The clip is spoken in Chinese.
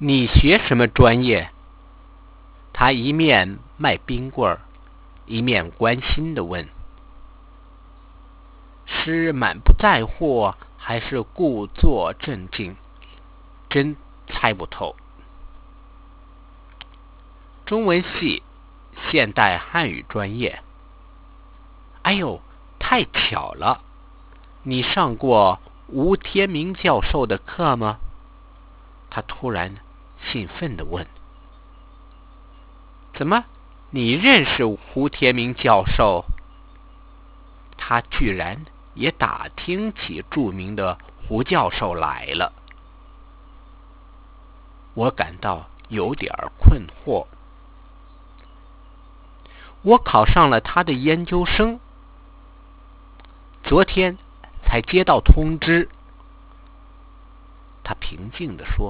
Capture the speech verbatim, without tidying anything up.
你学什么专业？他一面卖冰棍儿，一面关心地问。是满不在乎，还是故作镇静？真猜不透。中文系，现代汉语专业。哎呦，太巧了！你上过吴天明教授的课吗？他突然兴奋地问。怎么，你认识胡天明教授？他居然也打听起著名的胡教授来了。我感到有点困惑。我考上了他的研究生，昨天才接到通知。他平静地说。